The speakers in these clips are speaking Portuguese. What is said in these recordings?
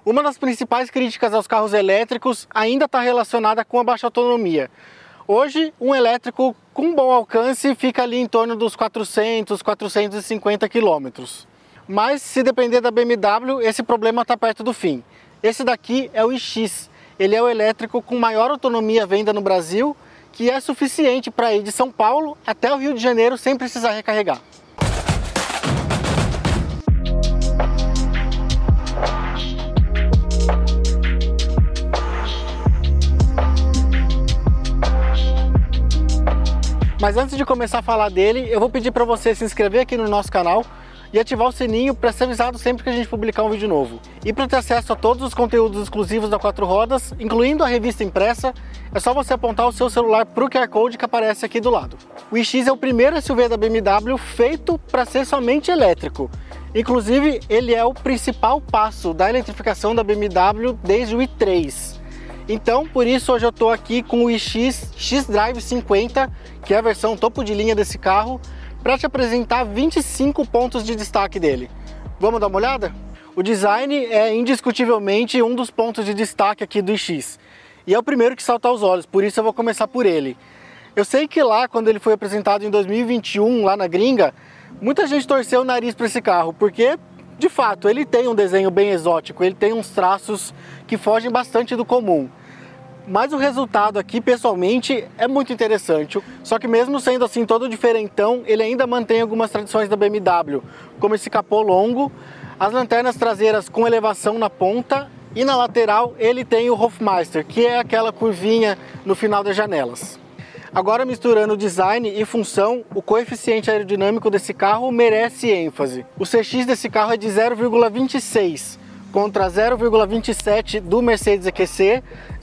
Uma das principais críticas aos carros elétricos ainda está relacionada com a baixa autonomia. Hoje, um elétrico com bom alcance fica ali em torno dos 400, 450 km. Mas se depender da BMW, esse problema está perto do fim. Esse daqui é o iX. Ele é o elétrico com maior autonomia à venda no Brasil, que é suficiente para ir de São Paulo até o Rio de Janeiro sem precisar recarregar. Mas antes de começar a falar dele, eu vou pedir para você se inscrever aqui no nosso canal e ativar o sininho para ser avisado sempre que a gente publicar um vídeo novo. E para ter acesso a todos os conteúdos exclusivos da Quatro Rodas, incluindo a revista impressa, é só você apontar o seu celular para o QR Code que aparece aqui do lado. O iX é o primeiro SUV da BMW feito para ser somente elétrico. Inclusive, ele é o principal passo da eletrificação da BMW desde o i3. Então, por isso, hoje eu estou aqui com o iX xDrive 50, que é a versão topo de linha desse carro, para te apresentar 25 pontos de destaque dele. Vamos dar uma olhada? O design é indiscutivelmente um dos pontos de destaque aqui do iX. E é o primeiro que salta aos olhos, por isso eu vou começar por ele. Eu sei que lá, quando ele foi apresentado em 2021, lá na gringa, muita gente torceu o nariz para esse carro, porque, de fato, ele tem um desenho bem exótico, ele tem uns traços que fogem bastante do comum. Mas o resultado aqui, pessoalmente, é muito interessante. Só que mesmo sendo assim todo diferentão, ele ainda mantém algumas tradições da BMW, como esse capô longo, as lanternas traseiras com elevação na ponta e na lateral ele tem o Hofmeister, que é aquela curvinha no final das janelas. Agora, misturando design e função, o coeficiente aerodinâmico desse carro merece ênfase. O CX desse carro é de 0,26 contra 0,27 do Mercedes EQC,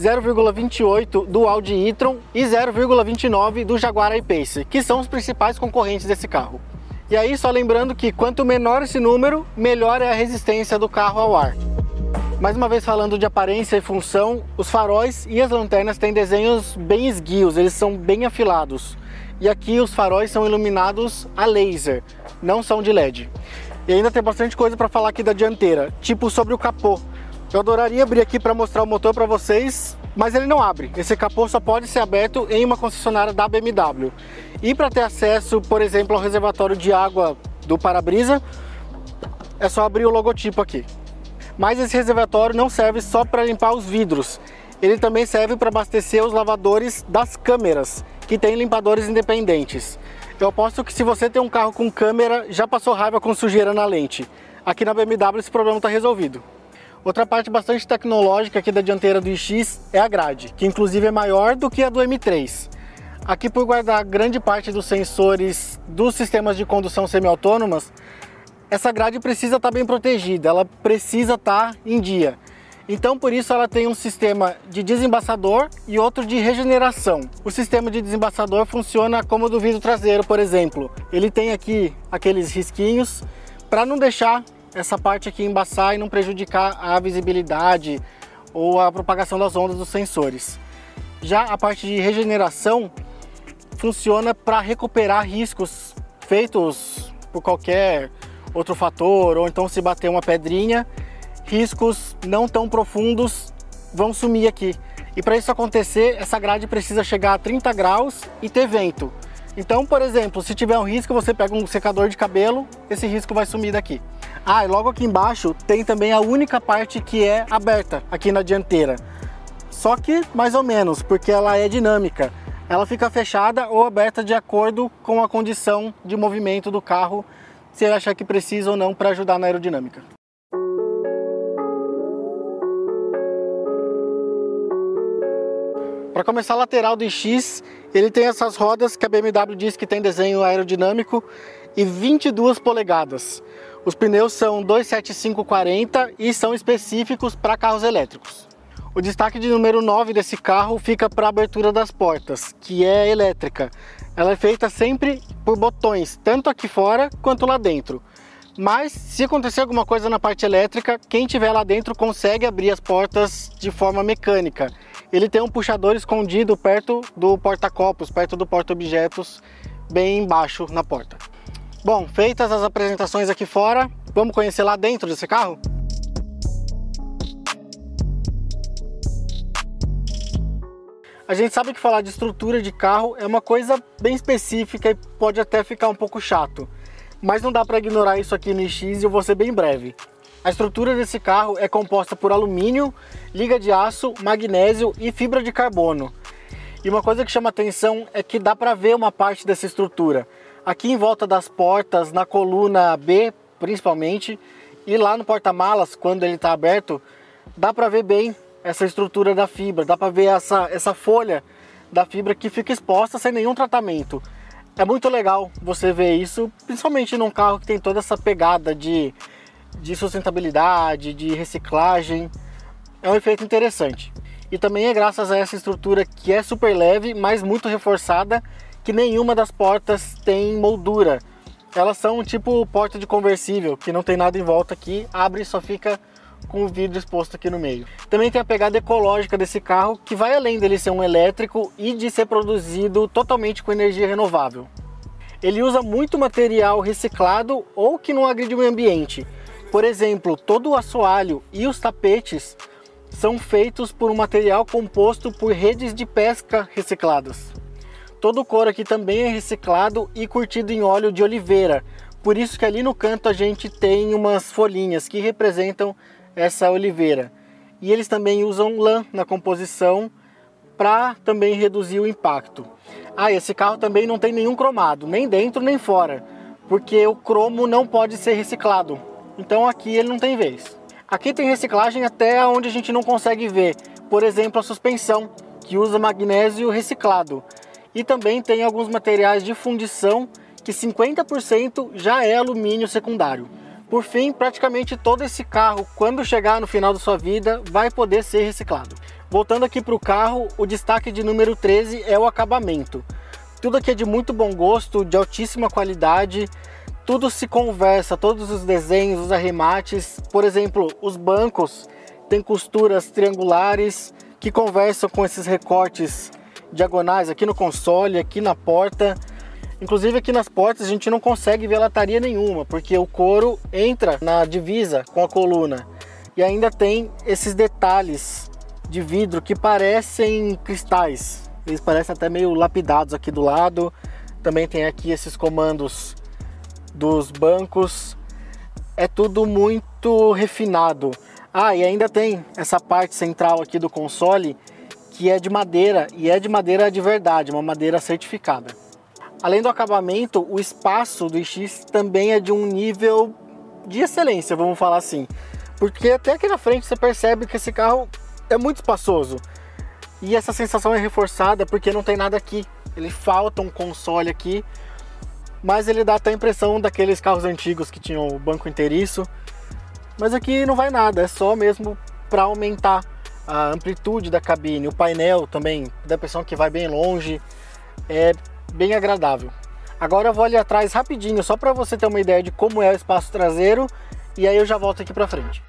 0,28 do Audi e-tron e 0,29 do Jaguar I-Pace, que são os principais concorrentes desse carro. E aí, só lembrando que quanto menor esse número, melhor é a resistência do carro ao ar. Mais uma vez falando de aparência e função, os faróis e as lanternas têm desenhos bem esguios, eles são bem afilados. E aqui os faróis são iluminados a laser, não são de LED. E ainda tem bastante coisa para falar aqui da dianteira, tipo sobre o capô. Eu adoraria abrir aqui para mostrar o motor para vocês, mas ele não abre. Esse capô só pode ser aberto em uma concessionária da BMW. E para ter acesso, por exemplo, ao reservatório de água do para-brisa, é só abrir o logotipo aqui. Mas esse reservatório não serve só para limpar os vidros. Ele também serve para abastecer os lavadores das câmeras, que tem limpadores independentes. Eu aposto que se você tem um carro com câmera, já passou raiva com sujeira na lente. Aqui na BMW esse problema está resolvido. Outra parte bastante tecnológica aqui da dianteira do iX é a grade, que inclusive é maior do que a do M3. Aqui, por guardar grande parte dos sensores dos sistemas de condução semi-autônomas, essa grade precisa estar bem protegida, ela precisa estar em dia. Então, por isso, ela tem um sistema de desembaçador e outro de regeneração. O sistema de desembaçador funciona como o do vidro traseiro, por exemplo. Ele tem aqui aqueles risquinhos para não deixar essa parte aqui embaçar e não prejudicar a visibilidade ou a propagação das ondas dos sensores. Já a parte de regeneração funciona para recuperar riscos feitos por qualquer outro fator, ou então se bater uma pedrinha, riscos não tão profundos vão sumir aqui. E para isso acontecer, essa grade precisa chegar a 30 graus e ter vento. Então, por exemplo, se tiver um risco, você pega um secador de cabelo, esse risco vai sumir daqui. Ah, e logo aqui embaixo tem também a única parte que é aberta aqui na dianteira. Só que mais ou menos, porque ela é dinâmica. Ela fica fechada ou aberta de acordo com a condição de movimento do carro, se ele achar que precisa ou não para ajudar na aerodinâmica. Para começar, a lateral do iX, ele tem essas rodas que a BMW diz que tem desenho aerodinâmico e 22 polegadas. Os pneus são 275/40 e são específicos para carros elétricos. O destaque de número 9 desse carro fica para a abertura das portas, que é elétrica. Ela é feita sempre por botões, tanto aqui fora quanto lá dentro. Mas se acontecer alguma coisa na parte elétrica, quem estiver lá dentro consegue abrir as portas de forma mecânica. Ele tem um puxador escondido perto do porta-copos, perto do porta-objetos, bem embaixo na porta. Bom, feitas as apresentações aqui fora, vamos conhecer lá dentro desse carro? A gente sabe que falar de estrutura de carro é uma coisa bem específica e pode até ficar um pouco chato, mas não dá para ignorar isso aqui no iX e eu vou ser bem breve. A estrutura desse carro é composta por alumínio, liga de aço, magnésio e fibra de carbono. E uma coisa que chama atenção é que dá para ver uma parte dessa estrutura. Aqui em volta das portas, na coluna B principalmente, e lá no porta-malas, quando ele está aberto, dá para ver bem essa estrutura da fibra, dá para ver essa folha da fibra que fica exposta sem nenhum tratamento. É muito legal você ver isso, principalmente num carro que tem toda essa pegada de sustentabilidade, de reciclagem. É um efeito interessante. E também é graças a essa estrutura que é super leve, mas muito reforçada, que nenhuma das portas tem moldura. Elas são tipo porta de conversível, que não tem nada em volta aqui, abre e só fica com o vidro exposto aqui no meio. Também tem a pegada ecológica desse carro, que vai além dele ser um elétrico e de ser produzido totalmente com energia renovável. Ele usa muito material reciclado ou que não agride o meio ambiente. Por exemplo, todo o assoalho e os tapetes são feitos por um material composto por redes de pesca recicladas. Todo o couro aqui também é reciclado e curtido em óleo de oliveira. Por isso que ali no canto a gente tem umas folhinhas que representam essa oliveira. E eles também usam lã na composição para também reduzir o impacto. Esse carro também não tem nenhum cromado, nem dentro nem fora, porque o cromo não pode ser reciclado. Então aqui ele não tem vez. Aqui tem reciclagem até onde a gente não consegue ver. Por exemplo, a suspensão, que usa magnésio reciclado. E também tem alguns materiais de fundição, que 50% já é alumínio secundário. Por fim, praticamente todo esse carro, quando chegar no final da sua vida, vai poder ser reciclado. Voltando aqui para o carro, o destaque de número 13 é o acabamento. Tudo aqui é de muito bom gosto, de altíssima qualidade, tudo se conversa, todos os desenhos, os arremates. Por exemplo, os bancos têm costuras triangulares que conversam com esses recortes diagonais aqui no console, aqui na porta. Inclusive aqui nas portas a gente não consegue ver lataria nenhuma, porque o couro entra na divisa com a coluna. E ainda tem esses detalhes de vidro que parecem cristais. Eles parecem até meio lapidados aqui do lado. Também tem aqui esses comandos dos bancos. É tudo muito refinado. E ainda tem essa parte central aqui do console que é de madeira, e é de madeira de verdade, uma madeira certificada. Além do acabamento, o espaço do iX também é de um nível de excelência, vamos falar assim. Porque até aqui na frente você percebe que esse carro é muito espaçoso. E essa sensação é reforçada porque não tem nada aqui. Ele falta um console aqui, mas ele dá até a impressão daqueles carros antigos que tinham o banco inteiriço. Mas aqui não vai nada, é só mesmo para aumentar a amplitude da cabine. O painel também dá a impressão que vai bem longe, é bem agradável. Agora eu vou ali atrás rapidinho, só para você ter uma ideia de como é o espaço traseiro, e aí eu já volto aqui para frente.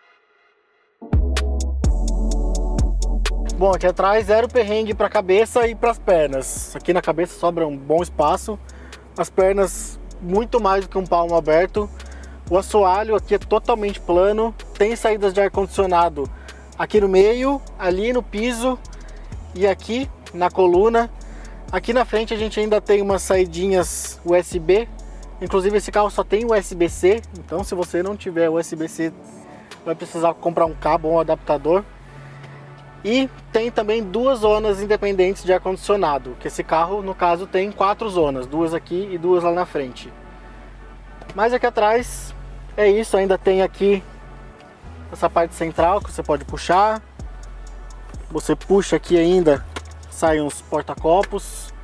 Bom, aqui atrás zero perrengue para a cabeça e para as pernas. Aqui na cabeça sobra um bom espaço, as pernas muito mais do que um palmo aberto. O assoalho aqui é totalmente plano, tem saídas de ar-condicionado aqui no meio, ali no piso e aqui na coluna. Aqui na frente a gente ainda tem umas saidinhas USB, inclusive esse carro só tem USB-C, então se você não tiver USB-C vai precisar comprar um cabo ou um adaptador. E tem também duas zonas independentes de ar-condicionado, que esse carro no caso tem 4 zonas, 2 aqui e 2 lá na frente. Mas aqui atrás é isso, ainda tem aqui essa parte central que você pode puxar. Você puxa aqui ainda, saem uns porta-copos.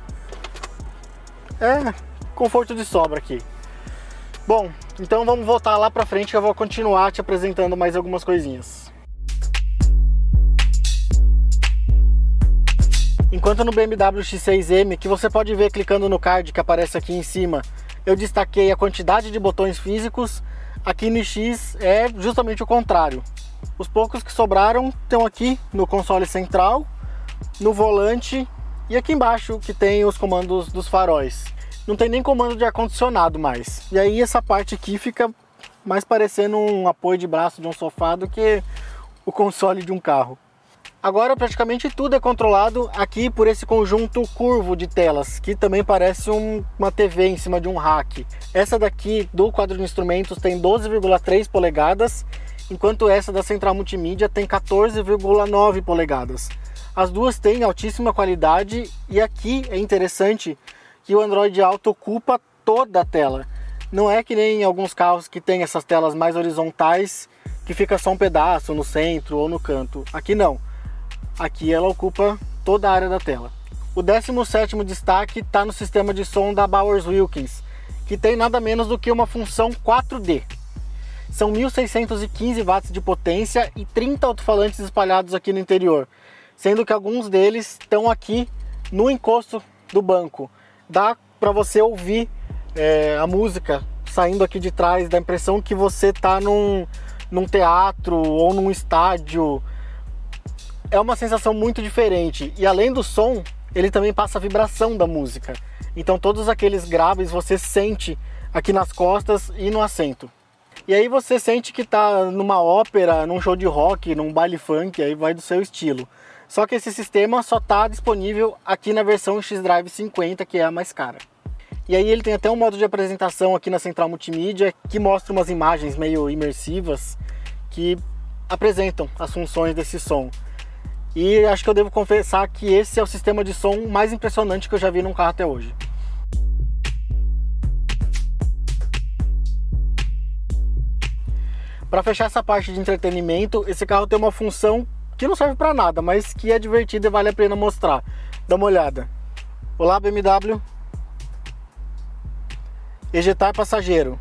É conforto de sobra aqui. Bom, então vamos voltar lá pra frente que eu vou continuar te apresentando mais algumas coisinhas. Enquanto no BMW X6M, que você pode ver clicando no card que aparece aqui em cima, eu destaquei a quantidade de botões físicos, aqui no X é justamente o contrário. Os poucos que sobraram estão aqui no console central, no volante e aqui embaixo que tem os comandos dos faróis. Não tem nem comando de ar-condicionado mais. E aí essa parte aqui fica mais parecendo um apoio de braço de um sofá do que o console de um carro. Agora praticamente tudo é controlado aqui por esse conjunto curvo de telas, que também parece uma TV em cima de um rack. Essa daqui do quadro de instrumentos tem 12,3 polegadas, enquanto essa da central multimídia tem 14,9 polegadas. As duas têm altíssima qualidade e aqui é interessante que o Android Auto ocupa toda a tela. Não é que nem em alguns carros que tem essas telas mais horizontais, que fica só um pedaço no centro ou no canto. Aqui não. Aqui ela ocupa toda a área da tela. O 17º destaque está no sistema de som da Bowers Wilkins, que tem nada menos do que uma função 4D. São 1.615 watts de potência e 30 alto-falantes espalhados aqui no interior, sendo que alguns deles estão aqui no encosto do banco. Dá para você ouvir a música saindo aqui de trás, dá a impressão que você está num teatro ou num estádio. É uma sensação muito diferente e além do som, ele também passa a vibração da música. Então todos aqueles graves você sente aqui nas costas e no assento. E aí você sente que está numa ópera, num show de rock, num baile funk, aí vai do seu estilo. Só que esse sistema só está disponível aqui na versão X-Drive 50, que é a mais cara. E aí ele tem até um modo de apresentação aqui na central multimídia que mostra umas imagens meio imersivas que apresentam as funções desse som. E acho que eu devo confessar que esse é o sistema de som mais impressionante que eu já vi num carro até hoje. Para fechar essa parte de entretenimento, esse carro tem uma função que não serve para nada, mas que é divertida e vale a pena mostrar. Dá uma olhada. Olá, BMW. Ejetar passageiro.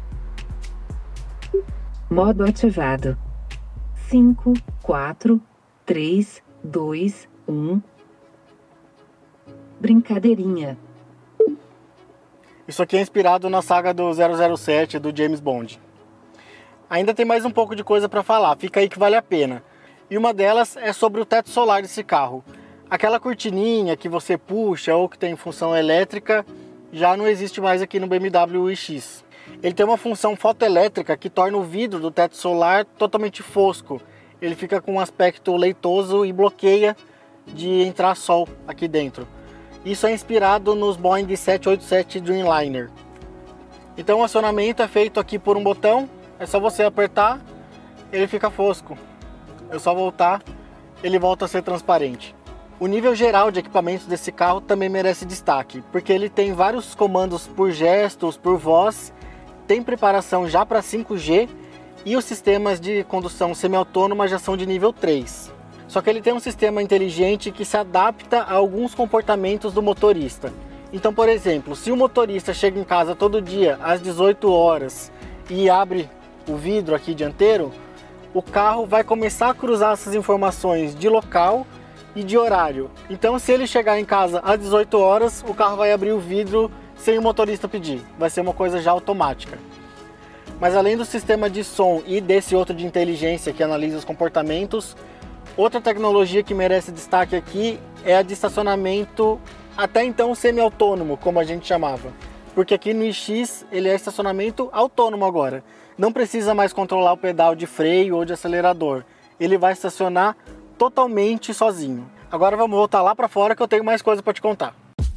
Modo ativado. 5, 4, 3, 2, 1. Brincadeirinha. Isso aqui é inspirado na saga do 007 do James Bond. Ainda tem mais um pouco de coisa para falar, fica aí que vale a pena. E uma delas é sobre o teto solar desse carro. Aquela cortininha que você puxa ou que tem função elétrica já não existe mais aqui no BMW iX. Ele tem uma função fotoelétrica que torna o vidro do teto solar totalmente fosco. Ele fica com um aspecto leitoso e bloqueia de entrar sol aqui dentro. Isso é inspirado nos Boeing 787 Dreamliner. Então o acionamento é feito aqui por um botão, é só você apertar, ele fica fosco. É só voltar, ele volta a ser transparente. O nível geral de equipamentos desse carro também merece destaque, porque ele tem vários comandos por gestos, por voz, tem preparação já para 5G e os sistemas de condução semi-autônoma já são de nível 3. Só que ele tem um sistema inteligente que se adapta a alguns comportamentos do motorista. Então, por exemplo, se o motorista chega em casa todo dia às 18 horas e abre o vidro aqui dianteiro, o carro vai começar a cruzar essas informações de local e de horário. Então, se ele chegar em casa às 18 horas, o carro vai abrir o vidro sem o motorista pedir. Vai ser uma coisa já automática. Mas além do sistema de som e desse outro de inteligência que analisa os comportamentos, outra tecnologia que merece destaque aqui é a de estacionamento até então semi-autônomo, como a gente chamava. Porque aqui no iX ele é estacionamento autônomo agora. Não precisa mais controlar o pedal de freio ou de acelerador. Ele vai estacionar totalmente sozinho. Agora vamos voltar lá para fora que eu tenho mais coisa para te contar.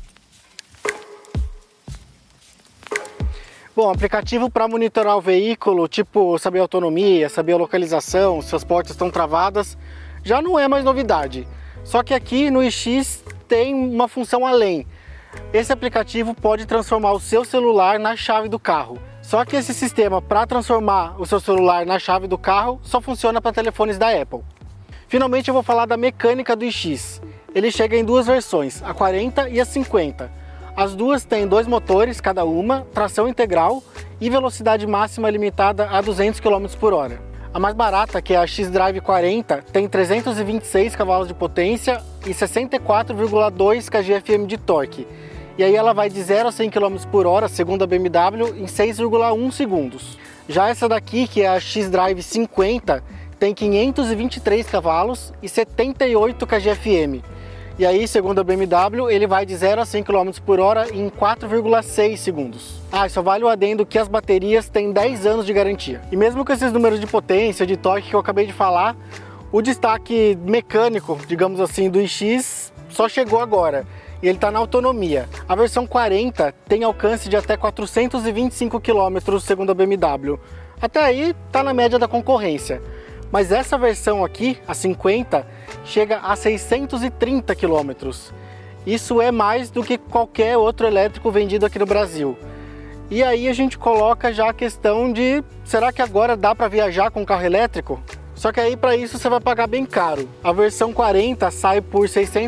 Bom, aplicativo para monitorar o veículo, tipo saber a autonomia, saber a localização, se as portas estão travadas, já não é mais novidade. Só que aqui no iX tem uma função além. Esse aplicativo pode transformar o seu celular na chave do carro. Só que esse sistema para transformar o seu celular na chave do carro só funciona para telefones da Apple. Finalmente eu vou falar da mecânica do iX. Ele chega em duas versões, a 40 e a 50. As duas têm 2 motores cada uma, tração integral e velocidade máxima limitada a 200 km por hora. A mais barata, que é a X-Drive 40, tem 326 cavalos de potência e 64,2 kgfm de torque. E aí ela vai de 0 a 100 km por hora, segundo a BMW, em 6,1 segundos. Já essa daqui, que é a X-Drive 50, tem 523 cavalos e 78 kgfm. E aí, segundo a BMW, ele vai de 0 a 100 km por hora em 4,6 segundos. Ah, só vale o adendo que as baterias têm 10 anos de garantia. E mesmo com esses números de potência, de torque que eu acabei de falar, O destaque mecânico, digamos assim, do iX só chegou agora e ele está na autonomia. A versão 40 tem alcance de até 425 km, segundo a BMW. Até aí está na média da concorrência. Mas essa versão aqui, a 50, chega a 630 km. Isso é mais do que qualquer outro elétrico vendido aqui no Brasil. E aí a gente coloca já a questão de, será que agora dá para viajar com carro elétrico? Só que aí para isso você vai pagar bem caro. A versão 40 sai por R$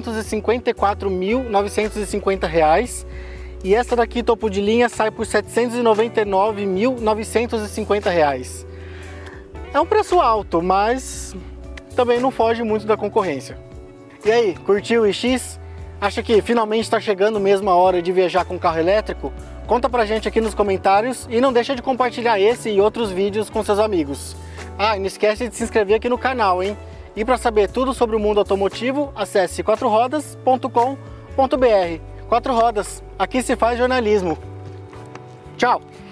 654.950 e essa daqui, topo de linha, sai por R$ 799.950. É um preço alto, mas também não foge muito da concorrência. E aí, curtiu o iX? Acha que finalmente está chegando mesmo a hora de viajar com carro elétrico? Conta pra gente aqui nos comentários e não deixa de compartilhar esse e outros vídeos com seus amigos. Ah, e não esquece de se inscrever aqui no canal, hein? E para saber tudo sobre o mundo automotivo, acesse quatrorodas.com.br. Quatro Rodas, aqui se faz jornalismo. Tchau!